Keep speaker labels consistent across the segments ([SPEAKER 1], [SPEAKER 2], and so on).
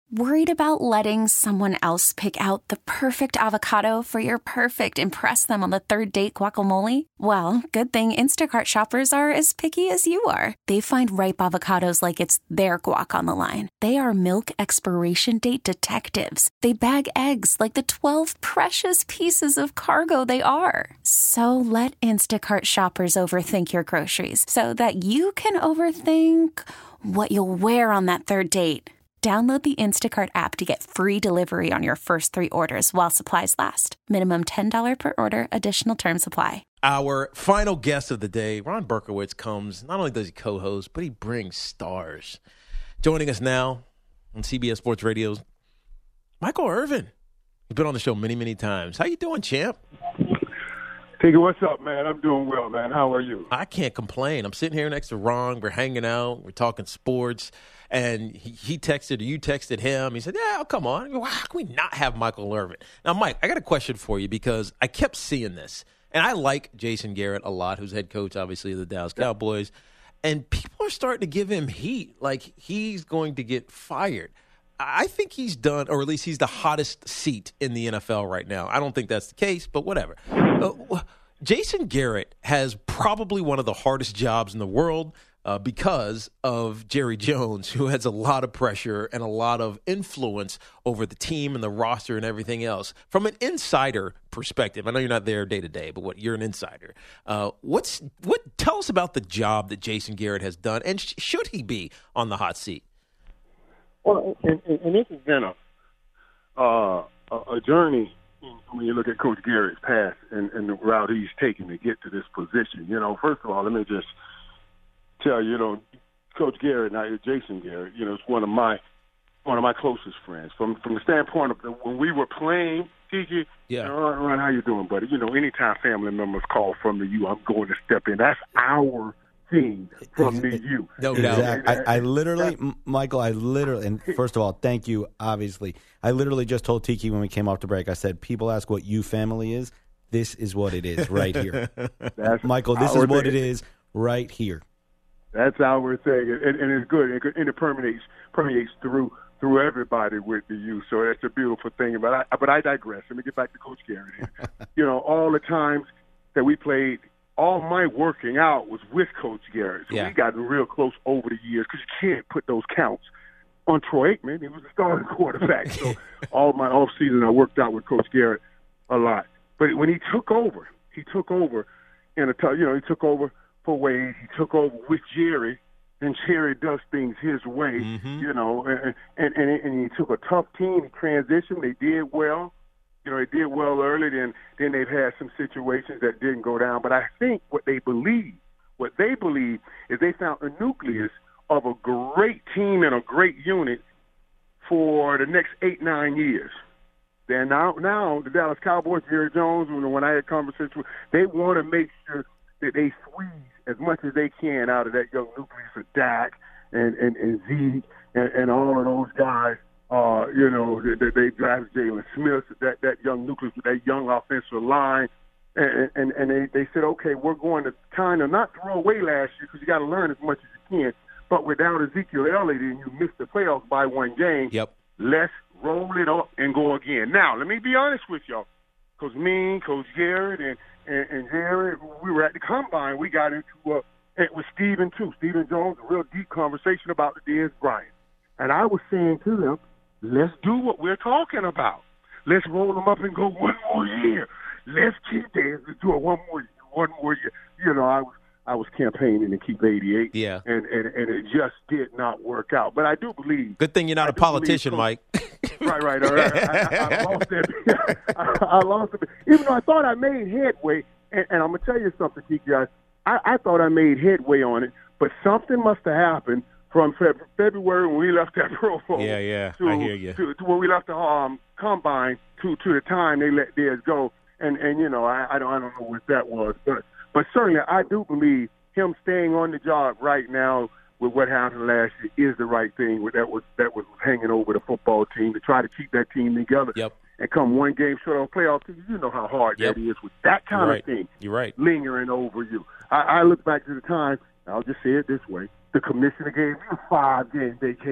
[SPEAKER 1] Worried about letting someone else pick out the perfect avocado for your perfect impress them on the third date guacamole? Well, good thing Instacart shoppers are as picky as you are. They find ripe avocados like it's their guac on the line. They are milk expiration date detectives. They bag eggs like the 12 precious pieces of cargo they are. So let Instacart shoppers overthink your groceries so that you can overthink what you'll wear on that third date. Download the Instacart app to get free delivery on your first 3 orders while supplies last. Minimum $10 per order. Additional terms apply.
[SPEAKER 2] Our final guest of the day, Ron Berkowitz, comes. Not only does he co-host, but he brings stars. Joining us now on CBS Sports Radio's Michael Irvin. He's been on the show many, many times. How you doing, champ?
[SPEAKER 3] Tiki, what's up, man? I'm doing well, man. How are you?
[SPEAKER 2] I can't complain. I'm sitting here next to Ron. We're hanging out. We're talking sports. And he texted, or you texted him. He said, yeah, come on. How can we not have Michael Irvin? Now, Mike, I got a question for you because I kept seeing this. And I like Jason Garrett a lot, who's head coach, obviously, of the Dallas Cowboys. And people are starting to give him heat, like he's going to get fired. I think he's done, or at least he's the hottest seat in the NFL right now. I don't think that's the case, but whatever. Jason Garrett has probably one of the hardest jobs in the world because of Jerry Jones, who has a lot of pressure and a lot of influence over the team and the roster and everything else. From an insider perspective, I know you're not there day to day, but you're an insider. Tell us about the job that Jason Garrett has done, and should he be on the hot seat?
[SPEAKER 3] Well, and this has been a journey when you look at Coach Garrett's past and the route he's taken to get to this position. You know, first of all, let me just tell you, Coach Garrett, now Jason Garrett, is one of my closest friends. From the standpoint of when we were playing, TG, Ron, how you doing, buddy? Anytime family members call from the U, I'm going to step in. That's our thing from the U.
[SPEAKER 2] No doubt.
[SPEAKER 4] Exactly. I literally, Michael, and first of all, thank you, obviously. I literally just told Tiki when we came off the break, I said, people ask what U family is. This is what it is right here. Michael, this is what it is right here.
[SPEAKER 3] That's our thing, and it's good, and it permeates through everybody with the youth. So that's a beautiful thing. But I digress. Let me get back to Coach Garrett here. All the times that we played, all my working out was with Coach Garrett. So we got real close over the years because you can't put those counts on Troy Aikman. He was a starting quarterback. So all my off season I worked out with Coach Garrett a lot. But when he took over in a tough, he took over for Wade. He took over with Jerry, and Jerry does things his way, and he took a tough team. He transitioned. They did well. They did well early. Then they've had some situations that didn't go down. But I think what they believe is they found a nucleus of a great team and a great unit for the next 8-9 years. Then now the Dallas Cowboys, Jerry Jones, when I had conversations with, they want to make sure that they squeeze as much as they can out of that young nucleus of Dak and Zeke and all of those guys. They drafted Jalen Smith, that young nucleus with that young offensive line, and they said, okay, we're going to kind of not throw away last year because you got to learn as much as you can. But without Ezekiel Elliott and you missed the playoffs by one game, let's roll it up and go again. Now, let me be honest with y'all, because me, Coach Garrett, and Jerry, we were at the Combine. We got into it with Stephen, too. Stephen Jones, a real deep conversation about the Dez Bryant. And I was saying to them, let's do what we're talking about. Let's roll them up and go one more year. Let's keep Dez and do it one more year. I was campaigning to keep 88.
[SPEAKER 2] Yeah.
[SPEAKER 3] And it just did not work out. But I do believe.
[SPEAKER 2] Good thing you're not a politician, Mike.
[SPEAKER 3] Right. I lost it. I lost it. Even though I thought I made headway, and I'm going to tell you something, guys. I thought I made headway on it, but something must have happened from February when we left that Pro Bowl.
[SPEAKER 2] Yeah.
[SPEAKER 3] To,
[SPEAKER 2] I hear you.
[SPEAKER 3] To when we left the Combine to the time they let Dez go. And I don't know what that was. But certainly I do believe him staying on the job right now with what happened last year is the right thing. That was hanging over the football team to try to keep that team together.
[SPEAKER 2] Yep.
[SPEAKER 3] And come one game short on playoff team, you know how hard that is with that kind of thing.
[SPEAKER 2] You're right.
[SPEAKER 3] Lingering over you. I look back to the time, I'll just say it this way, the commissioner gave you a 5-game vacation.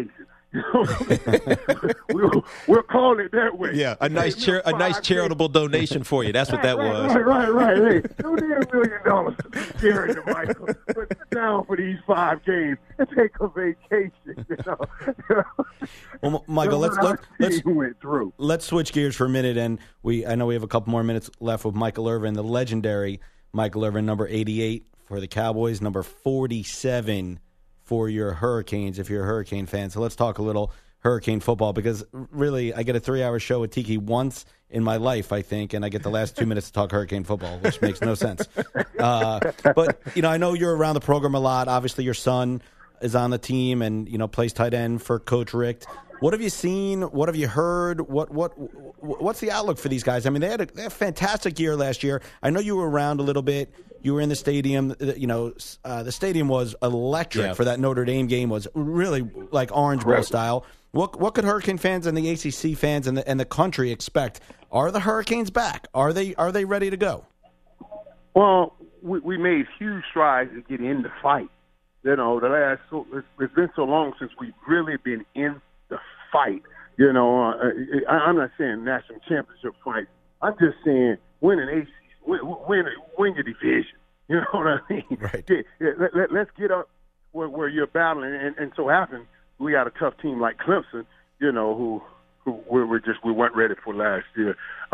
[SPEAKER 3] You know what I mean? we'll call it that way.
[SPEAKER 2] Yeah, a nice charitable donation for you. That's what that was.
[SPEAKER 3] Right. Hey, don't need $1 million to carry to Michael. But sit down for these 5 games and take a vacation. You know?
[SPEAKER 4] Well, Michael, let's switch gears for a minute, and I know we have a couple more minutes left with Michael Irvin, the legendary Michael Irvin, number 88 for the Cowboys, number 47 for your Hurricanes, if you're a Hurricane fan. So let's talk a little Hurricane football, because really I get a 3-hour show with Tiki once in my life, I think, and I get the last 2 minutes to talk Hurricane football, which makes no sense. But, I know you're around the program a lot. Obviously, your son is on the team and, plays tight end for Coach Richt. What have you seen? What have you heard? What's the outlook for these guys? I mean, they had a fantastic year last year. I know you were around a little bit. You were in the stadium. The stadium was electric for that Notre Dame game. Was really like Orange Bowl style. What could Hurricane fans and the ACC fans and the country expect? Are the Hurricanes back? Are they ready to go?
[SPEAKER 3] Well, we made huge strides to get in the fight. It's been so long since we've really been in the fight. I'm not saying national championship fight. I'm just saying win an ACC. Win your division. You know what I mean?
[SPEAKER 4] Right.
[SPEAKER 3] Let's get up where you're battling, and so happens we got a tough team like Clemson, who we weren't ready for last year.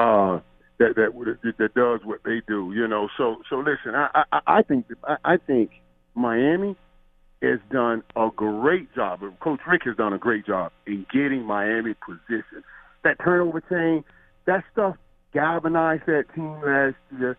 [SPEAKER 3] That does what they do. So listen, I think Miami has done a great job. Coach Rick has done a great job in getting Miami positioned. That turnover chain, that stuff galvanized that team last year.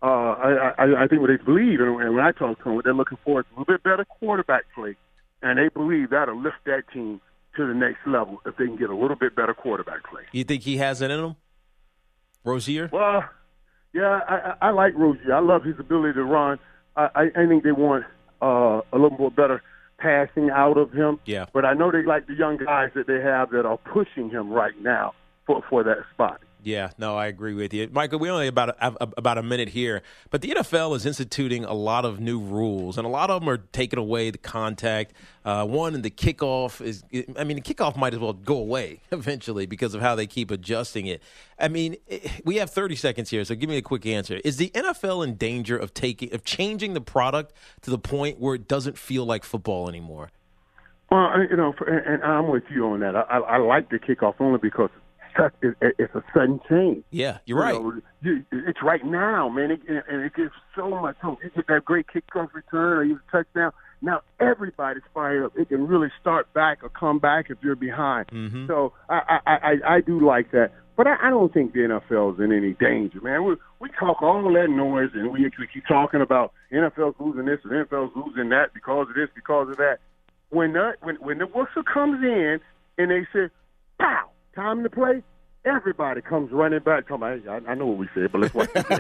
[SPEAKER 3] I think what they believe, and when I talk to them, what they're looking for is a little bit better quarterback play, and they believe that'll lift that team to the next level if they can get a little bit better quarterback play.
[SPEAKER 2] You think he has it in him, Rozier?
[SPEAKER 3] Well, yeah, I like Rozier. I love his ability to run. I think they want a little more better passing out of him.
[SPEAKER 2] Yeah.
[SPEAKER 3] But I know they like the young guys that they have that are pushing him right now for that spot.
[SPEAKER 2] Yeah, no, I agree with you. Michael, we only have about a minute here, but the NFL is instituting a lot of new rules, and a lot of them are taking away the contact. One, the kickoff the kickoff might as well go away eventually because of how they keep adjusting it. I mean, we have 30 seconds here, so give me a quick answer. Is the NFL in danger of changing the product to the point where it doesn't feel like football anymore?
[SPEAKER 3] Well, and I'm with you on that. I like the kickoff only because it's a sudden change.
[SPEAKER 2] Yeah, you're right.
[SPEAKER 3] It's right now, man, and it gives so much hope. You get that great kickoff return or you touchdown. Now everybody's fired up. It can really start back or come back if you're behind.
[SPEAKER 2] Mm-hmm.
[SPEAKER 3] So I do like that. But I don't think the NFL is in any danger, man. We talk all that noise, and we keep talking about NFL's losing this and NFL's losing that because of this, because of that. When the whistle comes in and they say, pow, time to play, everybody comes running back. I know what we said, but let's watch this game.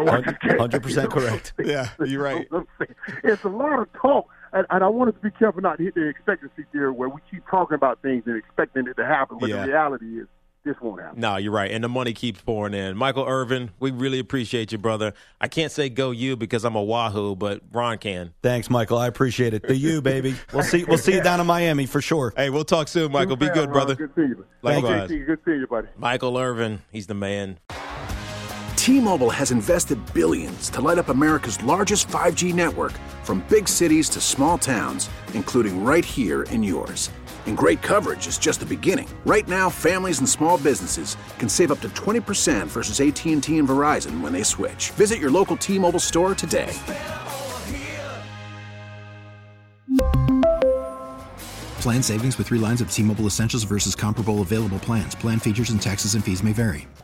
[SPEAKER 4] 100% correct.
[SPEAKER 2] Yeah, you're right.
[SPEAKER 3] It's a lot of talk, and I want us to be careful not to hit the expectancy theory where we keep talking about things and expecting it to happen, but the reality is this won't happen.
[SPEAKER 2] No, you're right, and the money keeps pouring in. Michael Irvin, we really appreciate you, brother. I can't say go you because I'm a Wahoo, but Ron can.
[SPEAKER 4] Thanks, Michael. I appreciate it. The you, baby. We'll see you down in Miami for sure.
[SPEAKER 2] Hey, we'll talk soon, Michael. Be good, brother.
[SPEAKER 3] Good seeing you.
[SPEAKER 2] Likewise.
[SPEAKER 3] Good seeing you, buddy.
[SPEAKER 2] Michael Irvin, he's the man.
[SPEAKER 5] T-Mobile has invested billions to light up America's largest 5G network, from big cities to small towns, including right here in yours. And great coverage is just the beginning. Right now, families and small businesses can save up to 20% versus AT&T and Verizon when they switch. Visit your local T-Mobile store today.
[SPEAKER 6] Plan savings with 3 lines of T-Mobile Essentials versus comparable available plans. Plan features and taxes and fees may vary.